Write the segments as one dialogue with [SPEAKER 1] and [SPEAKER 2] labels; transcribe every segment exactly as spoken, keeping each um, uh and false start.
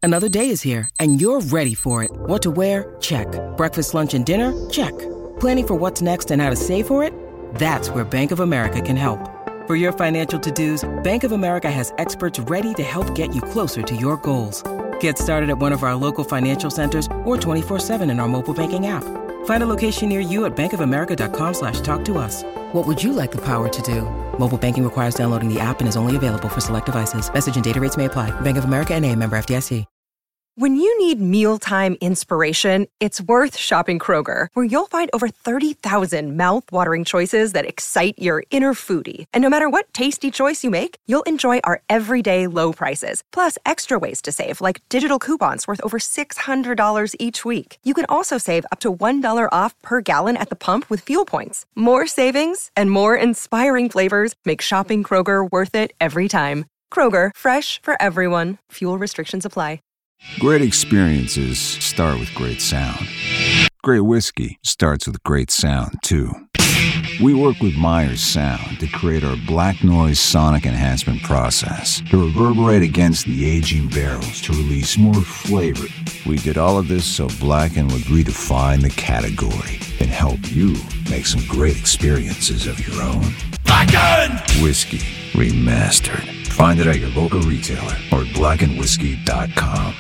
[SPEAKER 1] Another day is here, and you're ready for it. What to wear? Check. Breakfast, lunch, and dinner? Check. Planning for what's next and how to save for it? That's where Bank of America can help. For your financial to-dos, Bank of America has experts ready to help get you closer to your goals. Get started at one of our local financial centers or twenty-four seven in our mobile banking app. Find a location near you at bankofamerica.com slash talk to us. What would you like the power to do? Mobile banking requires downloading the app and is only available for select devices. Message and data rates may apply. Bank of America N A, member F D I C.
[SPEAKER 2] When you need mealtime inspiration, it's worth shopping Kroger, where you'll find over thirty thousand mouth-watering choices that excite your inner foodie. And no matter what tasty choice you make, you'll enjoy our everyday low prices, plus extra ways to save, like digital coupons worth over six hundred dollars each week. You can also save up to one dollar off per gallon at the pump with fuel points. More savings and more inspiring flavors make shopping Kroger worth it every time. Kroger, fresh for everyone. Fuel restrictions apply.
[SPEAKER 3] Great experiences start with great sound. Great whiskey starts with great sound, too. We work with Myers Sound to create our black noise sonic enhancement process to reverberate against the aging barrels to release more flavor. We did all of this so Blackened would redefine the category and help you make some great experiences of your own. Blackened! Whiskey Remastered. Find it at your local retailer or at blackened whiskey dot com.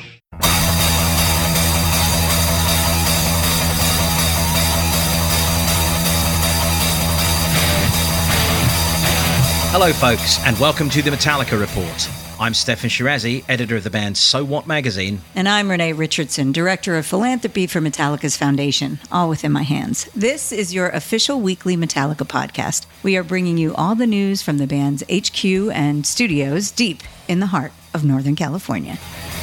[SPEAKER 4] Hello, folks, and welcome to the Metallica Report. I'm Stefan Shirazi, editor of the band So What magazine.
[SPEAKER 5] And I'm Renee Richardson, director of philanthropy for Metallica's foundation, all within my hands. This is your official weekly Metallica podcast. We are bringing you all the news from the band's H Q and studios deep in the heart of Northern California.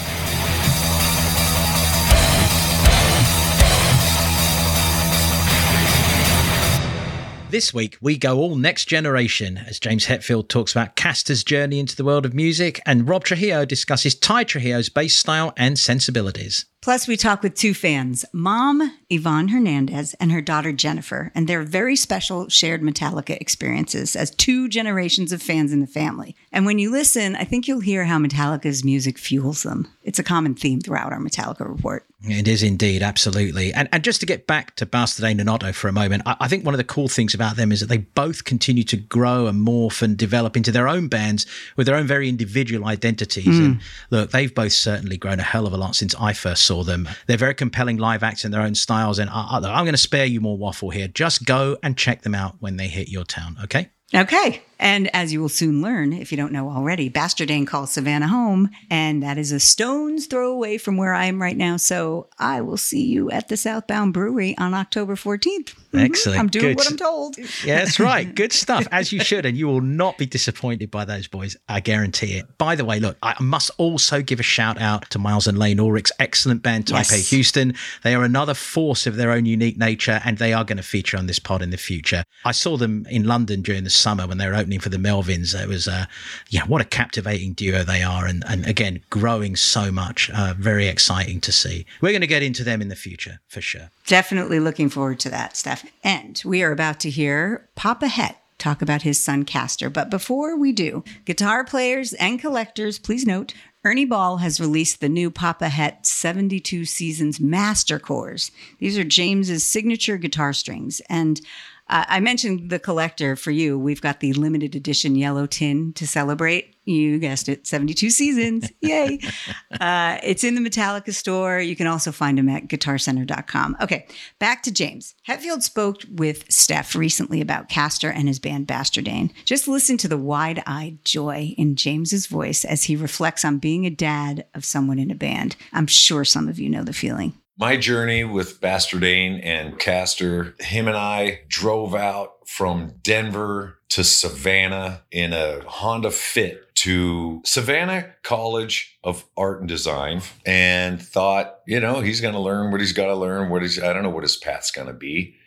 [SPEAKER 4] This week, we go all next generation as James Hetfield talks about Castor's journey into the world of music, and Rob Trujillo discusses Ty Trujillo's bass style and sensibilities.
[SPEAKER 5] Plus, we talk with two fans, Mom Yvonne Hernandez and her daughter Jennifer, and their very special shared Metallica experiences as two generations of fans in the family. And when you listen, I think you'll hear how Metallica's music fuels them. It's a common theme throughout our Metallica report.
[SPEAKER 4] It is indeed, absolutely. And and just to get back to Bastard and Otto for a moment, I, I think one of the cool things about them is that they both continue to grow and morph and develop into their own bands with their own very individual identities. Mm. And look, they've both certainly grown a hell of a lot since I first saw them. They're very compelling live acts in their own styles. And I, I, I'm going to spare you more waffle here. Just go and check them out when they hit your town, okay?
[SPEAKER 5] Okay. And as you will soon learn, if you don't know already, Bastardane calls Savannah home, and that is a stone's throw away from where I am right now. So I will see you at the Southbound Brewery on October fourteenth.
[SPEAKER 4] Excellent.
[SPEAKER 5] I'm doing
[SPEAKER 4] Good.
[SPEAKER 5] what I'm told.
[SPEAKER 4] Yeah, that's right. Good stuff, as you should. And you will not be disappointed by those boys. I guarantee it. By the way, look, I must also give a shout out to Miles and Lane Ulrich's excellent band, Taipei yes. Houston. They are another force of their own unique nature, and they are going to feature on this pod in the future. I saw them in London during the summer when they were opening for the Melvins. It was, uh, yeah, what a captivating duo they are. And, and again, growing so much. Uh, very exciting to see. We're going to get into them in the future, for sure.
[SPEAKER 5] Definitely looking forward to that, Steph. And we are about to hear Papa Het talk about his son Castor. But before we do, guitar players and collectors, please note, Ernie Ball has released the new Papa Het seventy-two Seasons Master Cores. These are James's signature guitar strings. And Uh, I mentioned the collector for you. We've got the limited edition yellow tin to celebrate. You guessed it, seventy-two seasons. Yay. Uh, it's in the Metallica store. You can also find them at guitar center dot com. Okay, back to James. Hetfield spoke with Steph recently about Castor and his band Bastardane. Just listen to the wide-eyed joy in James's voice as he reflects on being a dad of someone in a band. I'm sure some of you know the feeling.
[SPEAKER 6] My journey with Bastardane and Castor, him and I drove out from Denver to Savannah in a Honda Fit to Savannah College of Art and Design and thought, you know, he's going to learn what he's got to learn, what he's, I don't know what his path's going to be.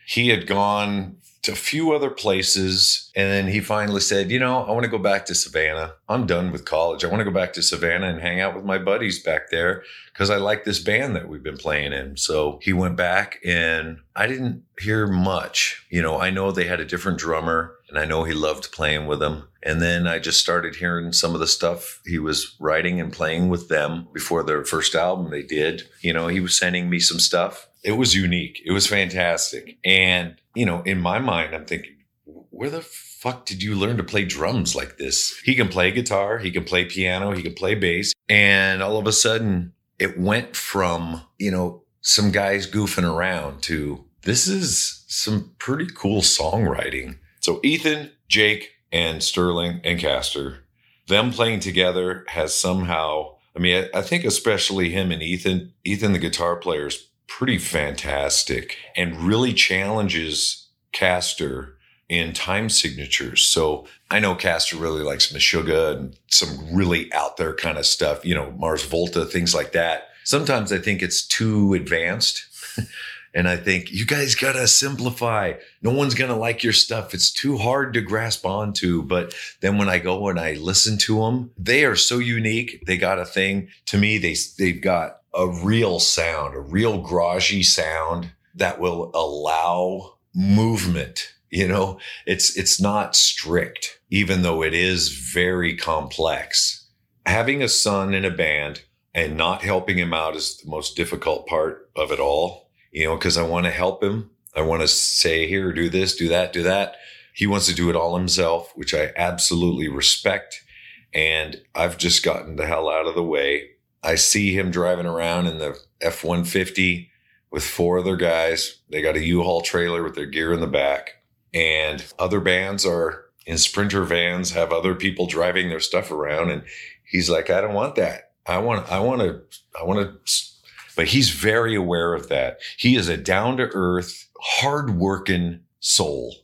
[SPEAKER 6] he had gone to a few other places. And then he finally said, you know, I want to go back to Savannah. I'm done with college. I want to go back to Savannah and hang out with my buddies back there because I like this band that we've been playing in. So he went back and I didn't hear much. You know, I know they had a different drummer and I know he loved playing with them. And then I just started hearing some of the stuff he was writing and playing with them before their first album they did. You know, he was sending me some stuff. It was unique. It was fantastic. And, you know, in my mind, I'm thinking, where the fuck did you learn to play drums like this? He can play guitar. He can play piano. He can play bass. And all of a sudden it went from, you know, some guys goofing around to this is some pretty cool songwriting. So Ethan, Jake, and Sterling and Castor, them playing together has somehow, I mean, I, I think especially him and Ethan, Ethan, the guitar player, is pretty fantastic and really challenges Castor in time signatures. So I know Castor really likes Meshuggah and some really out there kind of stuff, you know, Mars Volta, things like that. Sometimes I think it's too advanced. And I think you guys got to simplify. No one's going to like your stuff. It's too hard to grasp onto. But then when I go and I listen to them, they are so unique. They got a thing. To me, they, they've got a real sound, a real garagey sound that will allow movement. You know, it's, it's not strict, even though it is very complex. Having a son in a band and not helping him out is the most difficult part of it all. You know, because I want to help him. I want to say, here, do this, do that, do that. He wants to do it all himself, which I absolutely respect. And I've just gotten the hell out of the way. I see him driving around in the F one fifty with four other guys. They got a U-Haul trailer with their gear in the back. And other bands are in Sprinter vans, have other people driving their stuff around. And he's like, I don't want that. I want, I want to, I want to... But he's very aware of that. He is a down-to-earth, hard-working soul.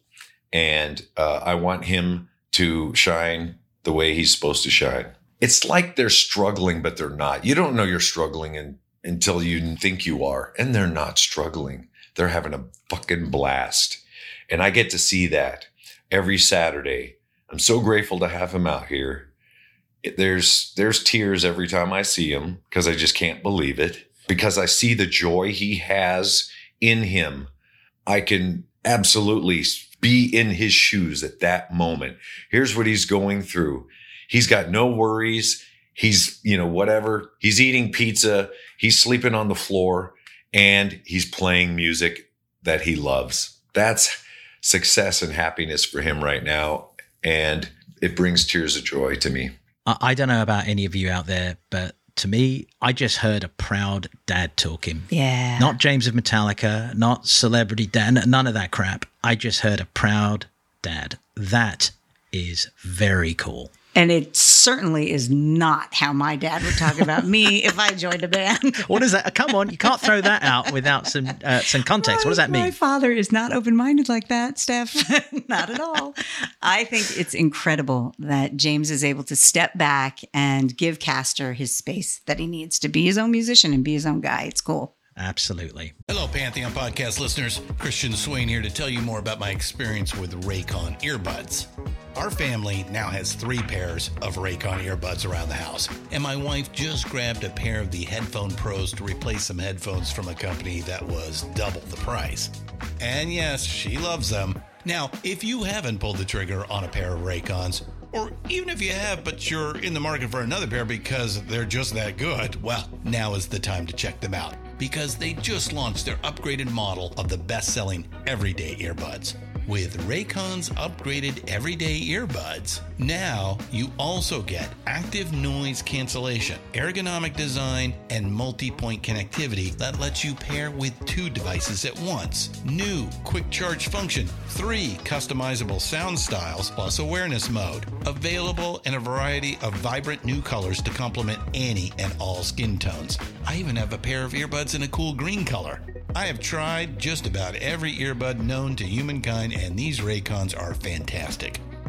[SPEAKER 6] And uh, I want him to shine the way he's supposed to shine. It's like they're struggling, but they're not. You don't know you're struggling in, until you think you are. And they're not struggling. They're having a fucking blast. And I get to see that every Saturday. I'm so grateful to have him out here. There's, there's tears every time I see him because I just can't believe it. Because I see the joy he has in him. I can absolutely be in his shoes at that moment. Here's what he's going through. He's got no worries. He's, you know, whatever. He's eating pizza. He's sleeping on the floor and he's playing music that he loves. That's success and happiness for him right now. And it brings tears of joy to me.
[SPEAKER 4] I don't know about any of you out there, but to me, I just heard a proud dad talking.
[SPEAKER 5] Yeah.
[SPEAKER 4] Not James of Metallica, not celebrity dad, none of that crap. I just heard a proud dad. That is very cool.
[SPEAKER 5] And it certainly is not how my dad would talk about me if I joined a band.
[SPEAKER 4] What is that? Come on, you can't throw that out without some uh, some context.
[SPEAKER 5] My,
[SPEAKER 4] what does that mean?
[SPEAKER 5] My father is not open-minded like that, Steph. Not at all. I think it's incredible that James is able to step back and give Castor his space that he needs to be his own musician and be his own guy. It's cool.
[SPEAKER 4] Absolutely.
[SPEAKER 7] Hello, Pantheon podcast listeners. Christian Swain here to tell you more about my experience with Raycon earbuds. Our family now has three pairs of Raycon earbuds around the house, and my wife just grabbed a pair of the Headphone Pros to replace some headphones from a company that was double the price. And yes, she loves them. Now, if you haven't pulled the trigger on a pair of Raycons, or even if you have, but you're in the market for another pair because they're just that good, well, now is the time to check them out, because they just launched their upgraded model of the best-selling everyday earbuds. With Raycon's upgraded everyday earbuds, now you also get active noise cancellation, ergonomic design, and multi-point connectivity that lets you pair with two devices at once. New quick charge function, three customizable sound styles, plus awareness mode. Available in a variety of vibrant new colors to complement any and all skin tones. I even have a pair of earbuds in a cool green color. I have tried just about every earbud known to humankind, and these Raycons are fantastic.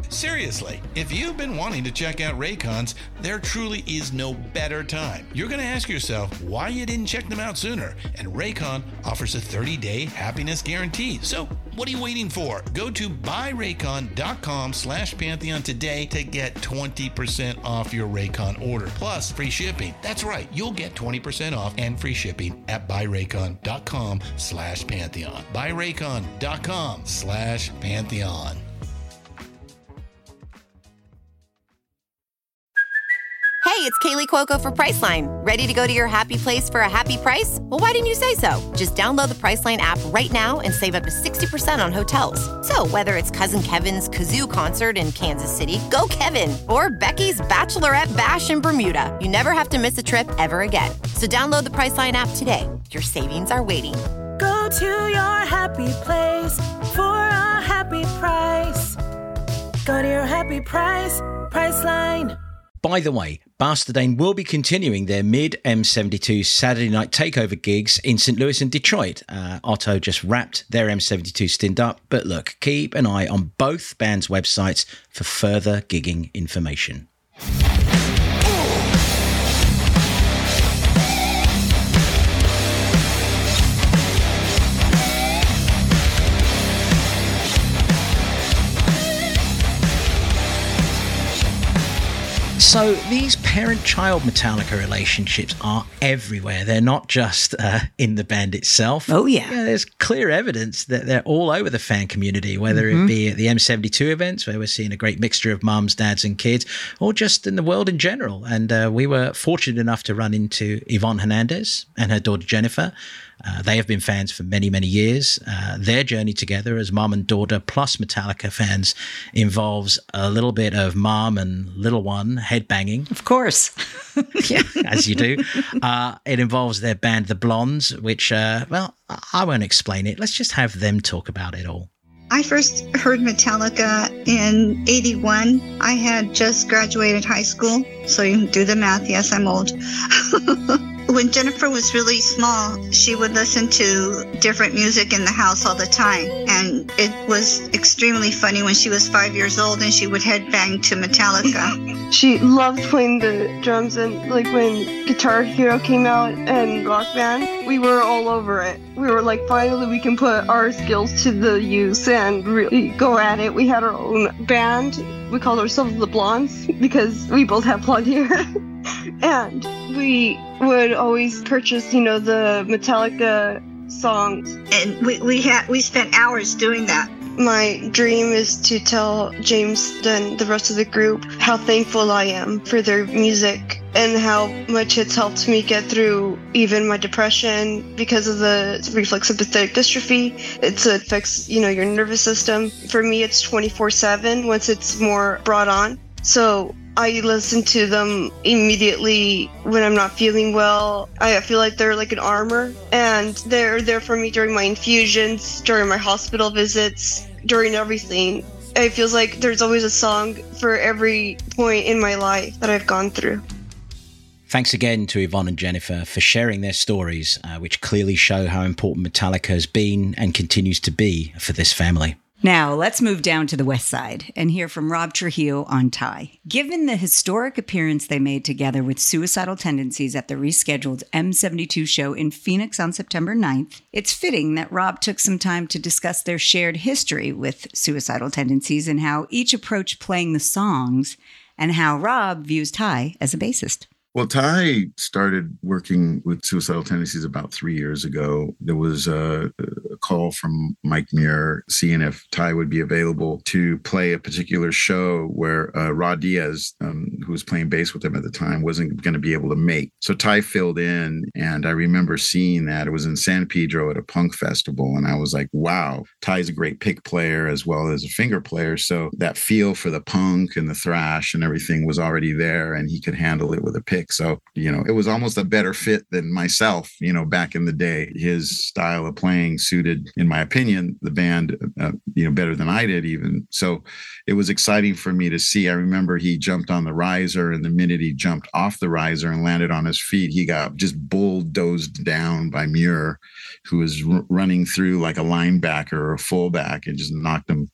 [SPEAKER 7] Seriously, if you've been wanting to check out Raycons, there truly is no better time. You're going to ask yourself why you didn't check them out sooner, and Raycon offers a thirty-day happiness guarantee. So what are you waiting for? Go to buyraycon.com slash Pantheon today to get twenty percent off your Raycon order, plus free shipping. That's right, you'll get twenty percent off and free shipping at buyraycon.com slash Pantheon. buyraycon.com slash Pantheon.
[SPEAKER 8] Hey, it's Kaylee Cuoco for Priceline. Ready to go to your happy place for a happy price? Well, why didn't you say so? Just download the Priceline app right now and save up to sixty percent on hotels. So whether it's Cousin Kevin's Kazoo Concert in Kansas City, go Kevin, or Becky's Bachelorette Bash in Bermuda, you never have to miss a trip ever again. So download the Priceline app today. Your savings are waiting.
[SPEAKER 9] Go to your happy place for a happy price. Go to your happy price, Priceline.
[SPEAKER 4] By the way, Bastardane will be continuing their mid-M seventy-two Saturday night takeover gigs in Saint Louis and Detroit. Uh, Otto just wrapped their M seventy-two stint up, but look, keep an eye on both bands' websites for further gigging information. So these parent-child Metallica relationships are everywhere. They're not just uh, in the band itself.
[SPEAKER 5] Oh, yeah.
[SPEAKER 4] yeah. There's clear evidence that they're all over the fan community, whether mm-hmm. it be at the M seventy-two events, where we're seeing a great mixture of mums, dads, and kids, or just in the world in general. And uh, we were fortunate enough to run into Yvonne Hernandez and her daughter Jennifer. Uh, they have been fans for many, many years. Uh, their journey together as mum and daughter plus Metallica fans involves a little bit of mum and little one headbanging.
[SPEAKER 5] Of course.
[SPEAKER 4] Yeah, as you do. Uh, it involves their band, The Blondes, which, uh, well, I won't explain it. Let's just have them talk about it all.
[SPEAKER 10] I first heard Metallica in eighty-one. I had just graduated high school, so you can do the math. Yes, I'm old. When Jennifer was really small, she would listen to different music in the house all the time. And it was extremely funny when she was five years old and she would headbang to Metallica.
[SPEAKER 11] She loved playing the drums, and like when Guitar Hero came out and Rock Band, we were all over it. We were like, finally we can put our skills to the use and really go at it. We had our own band. We called ourselves the Blondes because we both have blonde hair. And we would always purchase, you know, the Metallica songs.
[SPEAKER 10] And we we had we spent hours doing that.
[SPEAKER 11] My dream is to tell James and the rest of the group how thankful I am for their music and how much it's helped me get through even my depression because of the reflex sympathetic dystrophy. It's, it affects, you know, your nervous system. For me, it's twenty-four seven once it's more brought on. So I listen to them immediately when I'm not feeling well. I feel like they're like an armor, and they're there for me during my infusions, during my hospital visits, during everything. It feels like there's always a song for every point in my life that I've gone through.
[SPEAKER 4] Thanks again to Yvonne and Jennifer for sharing their stories, uh, which clearly show how important Metallica has been and continues to be for this family.
[SPEAKER 5] Now, let's move down to the West Side and hear from Rob Trujillo on Ty. Given the historic appearance they made together with Suicidal Tendencies at the rescheduled M seventy-two show in Phoenix on September ninth, it's fitting that Rob took some time to discuss their shared history with Suicidal Tendencies and how each approached playing the songs and how Rob views Ty as a bassist.
[SPEAKER 12] Well, Ty started working with Suicidal Tendencies about three years ago. There was a, a call from Mike Muir seeing if Ty would be available to play a particular show where uh, Rod Diaz, um, who was playing bass with him at the time, wasn't going to be able to make. So Ty filled in, and I remember seeing that. It was in San Pedro at a punk festival, and I was like, wow, Ty's a great pick player as well as a finger player. So that feel for the punk and the thrash and everything was already there, and he could handle it with a pick. So, you know, it was almost a better fit than myself, you know, back in the day. His style of playing suited, in my opinion, the band, uh, you know, better than I did even. So it was exciting for me to see. I remember he jumped on the riser, and the minute he jumped off the riser and landed on his feet, he got just bulldozed down by Muir, who was r- running through like a linebacker or a fullback, and just knocked him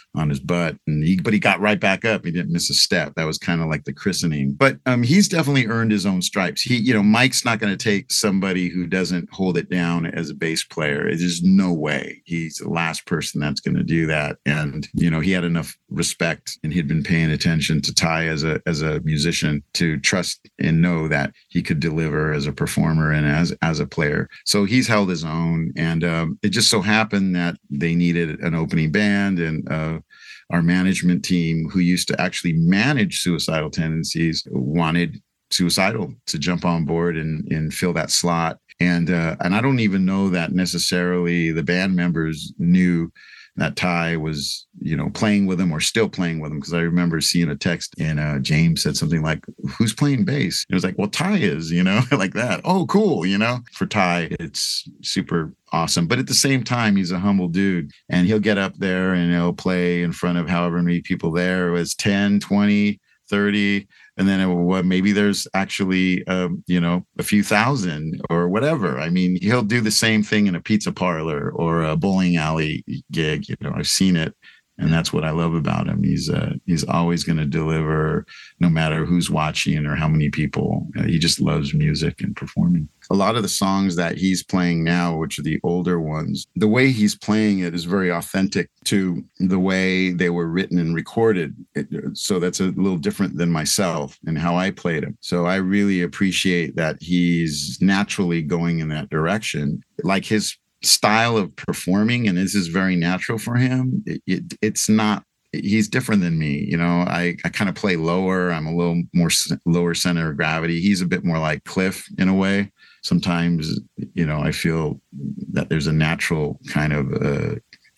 [SPEAKER 12] on his butt. And he, but he got right back up. He didn't miss a step. That was kind of like the christening. But um, he's definitely earned his own stripes. He, you know, Mike's not going to take somebody who doesn't hold it down as a bass player. There's no way. He's the last person that's going to do that. And, you know, he had enough respect and he'd been paying attention to Ty as a as a musician to trust and know that he could deliver as a performer and as as a player. So he's held his own. And um, it just so happened that they needed an opening band, and uh, our management team, who used to actually manage Suicidal Tendencies, wanted Suicidal to jump on board and, and fill that slot. And uh, and I don't even know that necessarily the band members knew that Ty was, you know, playing with him or still playing with him. Because I remember seeing a text and uh, James said something like, who's playing bass? And it was like, well, Ty is, you know, like that. Oh, cool. You know, for Ty, it's super awesome. But at the same time, he's a humble dude, and he'll get up there and he'll play in front of however many people there. It was ten, twenty, thirty. And then it, well, maybe there's actually, um, you know, a few thousand or whatever. I mean, he'll do the same thing in a pizza parlor or a bowling alley gig. You know, I've seen it. And that's what I love about him. He's uh, he's always going to deliver no matter who's watching or how many people. Uh, he just loves music and performing. A lot of the songs that he's playing now, which are the older ones, the way he's playing it is very authentic to the way they were written and recorded. It, so that's a little different than myself and how I played them. So I really appreciate that he's naturally going in that direction. Like his style of performing, and this is very natural for him. It, it, it's not, he's different than me. You know, I, I kind of play lower. I'm a little more lower center of gravity. He's a bit more like Cliff in a way. Sometimes, you know, I feel that there's a natural kind of, uh,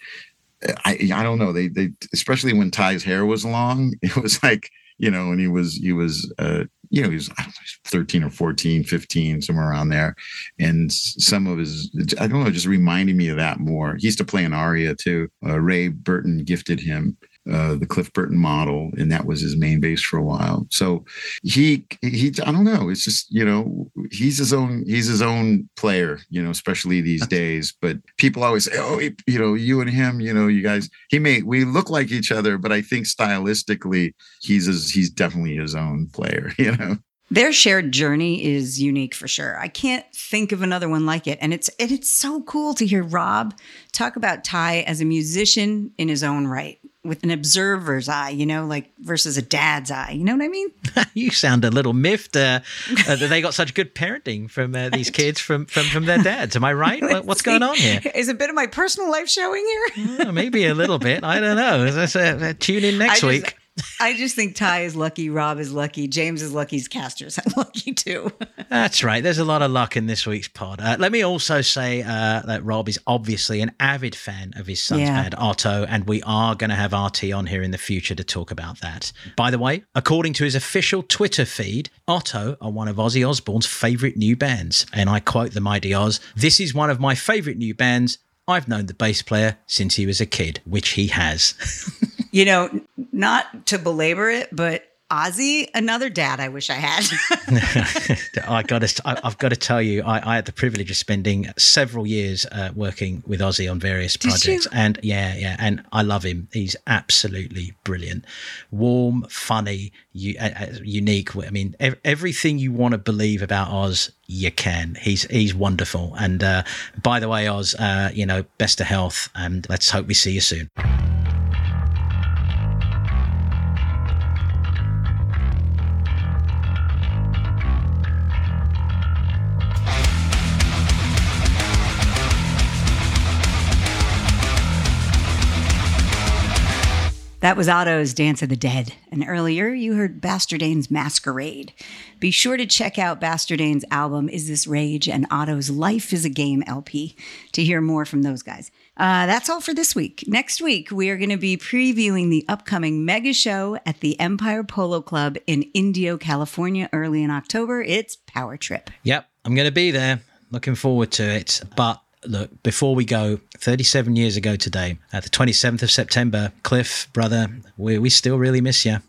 [SPEAKER 12] I, I don't know. They, they, especially when Ty's hair was long, it was like, you know, and he was, he was, uh, you know, he was thirteen or fourteen, fifteen, somewhere around there. And some of his, I don't know, just reminded me of that more. He used to play an aria too. Uh, Ray Burton gifted him uh, the Cliff Burton model, and that was his main bass for a while. So he, he, I don't know. It's just, you know, he's his own, he's his own player, you know, especially these days. But people always say, oh, he, you know, you and him, you know, you guys, he may, we look like each other, but I think stylistically, he's, his, he's definitely his own player, you know.
[SPEAKER 5] Their shared journey is unique for sure. I can't think of another one like it. And it's and it's so cool to hear Rob talk about Ty as a musician in his own right, with an observer's eye, you know, like versus a dad's eye. You know what I mean?
[SPEAKER 4] You sound a little miffed uh, uh, that they got such good parenting from uh, these kids from, from, from their dads. Am I right? What's going on here?
[SPEAKER 5] Is a bit of my personal life showing here?
[SPEAKER 4] Oh, maybe a little bit. I don't know. Let's, uh, tune in next
[SPEAKER 5] just,
[SPEAKER 4] week.
[SPEAKER 5] I just think Ty is lucky, Rob is lucky, James is lucky, Castor's lucky too.
[SPEAKER 4] That's right. There's a lot of luck in this week's pod. Uh, let me also say uh, that Rob is obviously an avid fan of his son's
[SPEAKER 5] Yeah.
[SPEAKER 4] band, Otto, and we are going to have R T on here in the future to talk about that. By the way, according to his official Twitter feed, Otto are one of Ozzy Osbourne's favourite new bands. And I quote the mighty Oz, "This is one of my favourite new bands. I've known the bass player since he was a kid," which he has.
[SPEAKER 5] You know, not to belabor it, but Ozzy, another dad I wish I had.
[SPEAKER 4] I got to, I, I've got to tell you, I, I had the privilege of spending several years uh, working with Ozzy on various
[SPEAKER 5] Did
[SPEAKER 4] projects,
[SPEAKER 5] you?
[SPEAKER 4] and yeah, yeah, and I love him. He's absolutely brilliant, warm, funny, u- uh, unique. I mean, ev- everything you want to believe about Oz, you can. He's he's wonderful. And uh, by the way, Oz, uh, you know, best of health, and let's hope we see you soon.
[SPEAKER 5] That was Otto's Dance of the Dead. And earlier you heard Bastardane's Masquerade. Be sure to check out Bastardane's album, Is This Rage? And Otto's Life is a Game L P to hear more from those guys. Uh, that's all for this week. Next week, we are going to be previewing the upcoming mega show at the Empire Polo Club in Indio, California, early in October. It's Power Trip.
[SPEAKER 4] Yep, I'm going to be there. Looking forward to it. But look, before we go, thirty-seven years ago today, at the twenty-seventh of September, Cliff, brother, we, we still really miss you.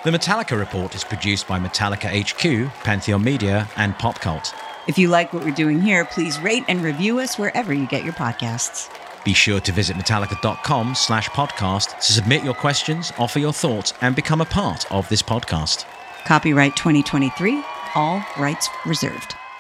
[SPEAKER 4] The Metallica Report is produced by Metallica H Q, Pantheon Media, and Pop Cult.
[SPEAKER 5] If you like what we're doing here, please rate and review us wherever you get your podcasts.
[SPEAKER 4] Be sure to visit metallica.com slash podcast to submit your questions, offer your thoughts, and become a part of this podcast.
[SPEAKER 5] Copyright twenty twenty-three, all rights reserved.